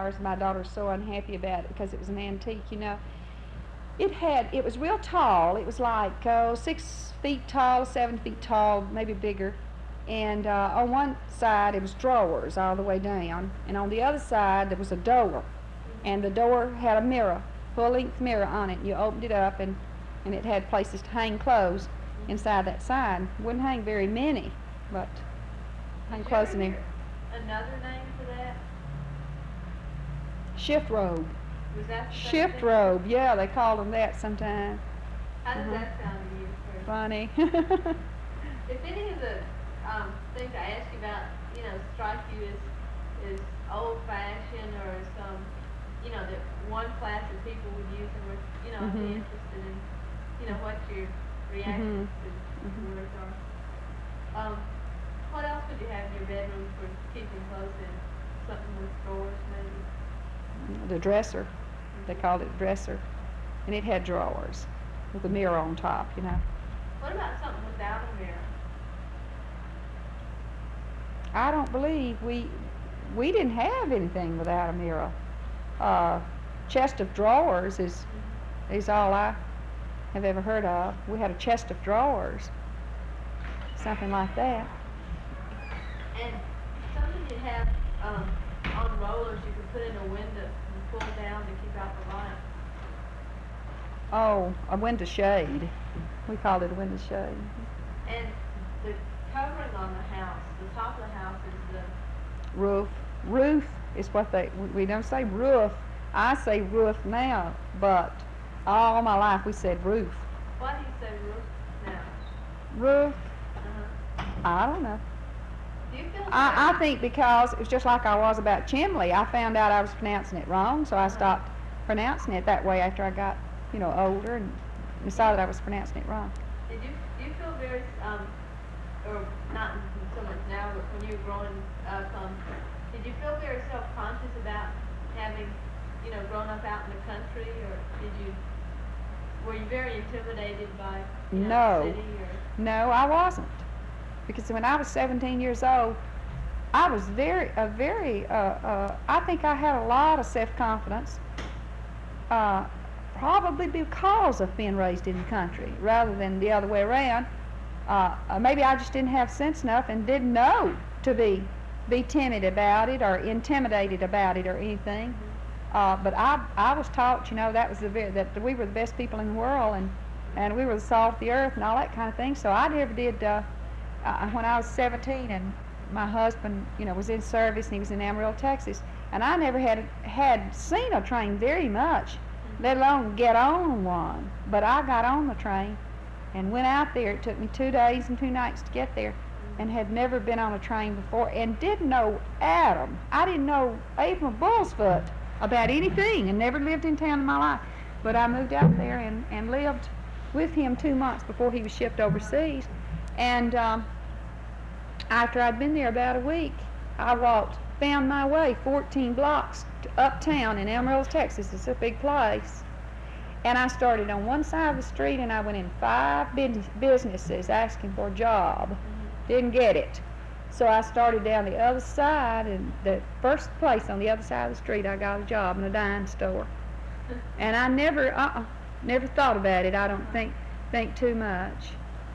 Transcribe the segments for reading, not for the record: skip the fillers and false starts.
ours. My daughter's so unhappy about it because it was an antique, you know. It was real tall. It was like 6 feet tall, 7 feet tall, maybe bigger. And on one side it was drawers all the way down, and on the other side there was a door, and the door had a mirror, full-length mirror on it. You opened it up, and it had places to hang clothes inside that side. Wouldn't hang very many, but hang Did you clothes ever in there. hear another name for that? Shift robe. Was that the same Shift thing? robe, yeah, they called them that sometimes. How does Uh-huh. that sound to you? Or Funny. if any of the things I asked you about, strike you as old-fashioned or some, that one class of people would use, and were, I'd be Mhm. interested in, what your reactions to the words are. What else would you have in your bedroom for keeping clothes in? Something with drawers, maybe? The dresser. They called it dresser. And it had drawers with a mirror on top, you know. What about something without a mirror? I don't believe we didn't have anything without a mirror. Chest of drawers is all I have ever heard of. We had a chest of drawers, something like that. And something you have on rollers you can put in a window and pull down to keep out the light. Oh, a window shade. We called it a window shade. And the covering on the house, the top of the house is the... Roof. Roof is what we don't say roof. I say roof now, but all my life we said roof. Why do you say roof now? Roof, Uh-huh. I don't know. Do you feel I sad? think because it was just like I was about chimney. I found out I was pronouncing it wrong, so I stopped pronouncing it that way after I got, older and saw that I was pronouncing it wrong. Do you feel very, or not so much now, but when you were growing up, did you feel very self-conscious about having, grown up out in the country, or were you very intimidated by, No. the city, or? No, I wasn't. Because when I was 17 years old, I was I think I had a lot of self-confidence, probably because of being raised in the country rather than the other way around. Maybe I just didn't have sense enough and didn't know to be timid about it or intimidated about it or anything. But I was taught, that was that we were the best people in the world, and we were the salt of the earth and all that kind of thing. So I never did. When I was 17 and my husband, was in service and he was in Amarillo, Texas, and I never had seen a train very much, let alone get on one. But I got on the train and went out there. It took me 2 days and 2 nights to get there, and had never been on a train before and didn't know Adam. I didn't know even a bull's foot about anything and never lived in town in my life. But I moved out there and lived with him 2 months before he was shipped overseas. And after I'd been there about a week, I found my way 14 blocks to uptown in Amarillo, Texas. It's a big place. And I started on one side of the street, and I went in 5 businesses asking for a job. Didn't get it. So I started down the other side, and the first place on the other side of the street, I got a job in a dime store. And I never thought about it. I don't think too much.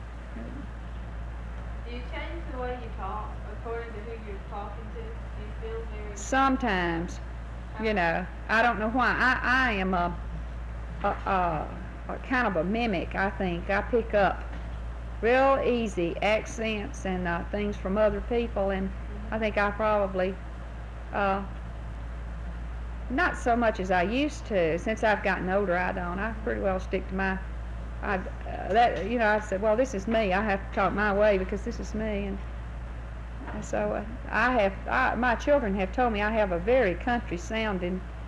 Do you change the way you talk according to who you're talking to? Do you feel very... Sometimes, I don't know why. I am a kind of a mimic, I think. I pick up real easy accents and things from other people, and I think I probably, not so much as I used to. Since I've gotten older, I don't. I pretty well stick to my, I said, well, this is me. I have to talk my way because this is me, and so my children have told me I have a very country sounding